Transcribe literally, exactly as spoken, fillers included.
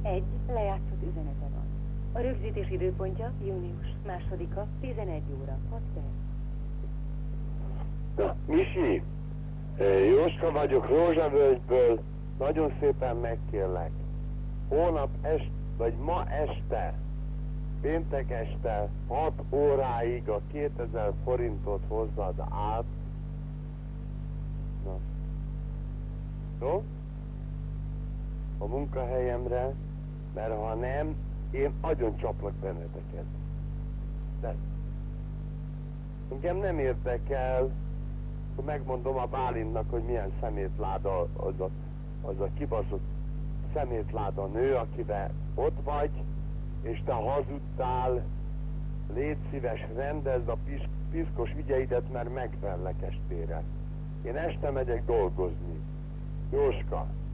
Egy lejátszott üzenete van. A rögzítés időpontja június másodika, tizenegy óra, hat perc. Na, Misi, Jóska vagyok Rózsavölgyből, nagyon szépen megkérlek. Holnap est, vagy ma este, péntek este, hat óráig a kétezer forintot hozzad át. Na. Jó? A munkahelyemre, mert ha nem, én agyon csaplak benneteket. De engem nem érdekel, hogy megmondom a Bálintnak, hogy milyen szemétláda az a, az a kibaszott szemétláda nő, akivel ott vagy, és te hazudtál, légy szíves, rendezd a pis, piszkos ügyeidet, mert megverlek estére. Én este megyek dolgozni. Jóska,